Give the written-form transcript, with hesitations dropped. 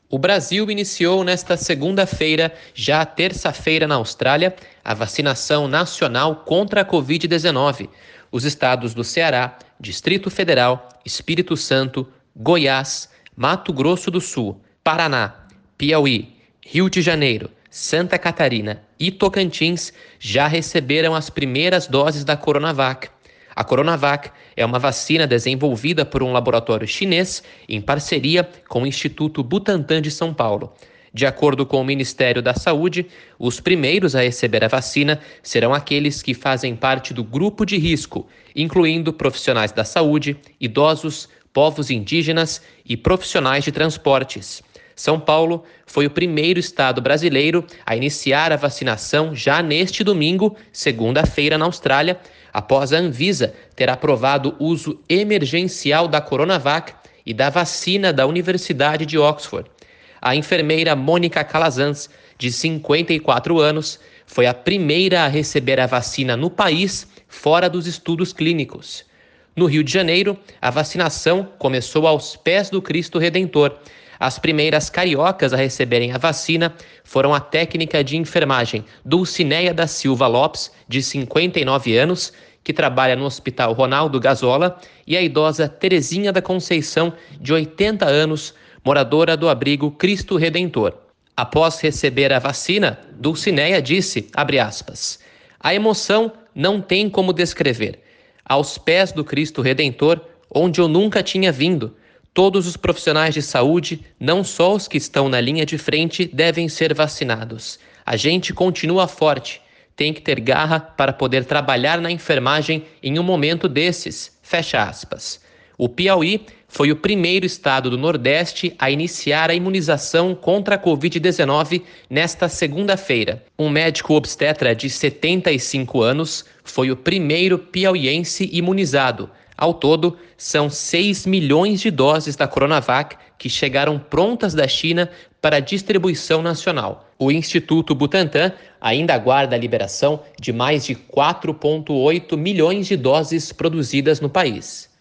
O Brasil iniciou nesta segunda-feira, já terça-feira na Austrália, a vacinação nacional contra a Covid-19. Os estados do Ceará, Distrito Federal, Espírito Santo, Goiás, Mato Grosso do Sul, Paraná, Piauí, Rio de Janeiro, Santa Catarina e Tocantins já receberam as primeiras doses da Coronavac. A Coronavac é uma vacina desenvolvida por um laboratório chinês em parceria com o Instituto Butantan de São Paulo. De acordo com o Ministério da Saúde, os primeiros a receber a vacina serão aqueles que fazem parte do grupo de risco, incluindo profissionais da saúde, idosos, povos indígenas e profissionais de transportes. São Paulo foi o primeiro estado brasileiro a iniciar a vacinação já neste domingo, segunda-feira, na Austrália, após a Anvisa ter aprovado o uso emergencial da Coronavac e da vacina da Universidade de Oxford. A enfermeira Mônica Calazans, de 54 anos, foi a primeira a receber a vacina no país fora dos estudos clínicos. No Rio de Janeiro, a vacinação começou aos pés do Cristo Redentor. As primeiras cariocas a receberem a vacina foram a técnica de enfermagem Dulcineia da Silva Lopes, de 59 anos, que trabalha no Hospital Ronaldo Gazola, e a idosa Terezinha da Conceição, de 80 anos, moradora do abrigo Cristo Redentor. Após receber a vacina, Dulcineia disse, abre aspas, a emoção não tem como descrever. Aos pés do Cristo Redentor, onde eu nunca tinha vindo, todos os profissionais de saúde, não só os que estão na linha de frente, devem ser vacinados. A gente continua forte, tem que ter garra para poder trabalhar na enfermagem em um momento desses, fecha aspas. O Piauí foi o primeiro estado do Nordeste a iniciar a imunização contra a Covid-19 nesta segunda-feira. Um médico obstetra de 75 anos foi o primeiro piauiense imunizado. Ao todo, são 6 milhões de doses da Coronavac que chegaram prontas da China para distribuição nacional. O Instituto Butantan ainda aguarda a liberação de mais de 4,8 milhões de doses produzidas no país.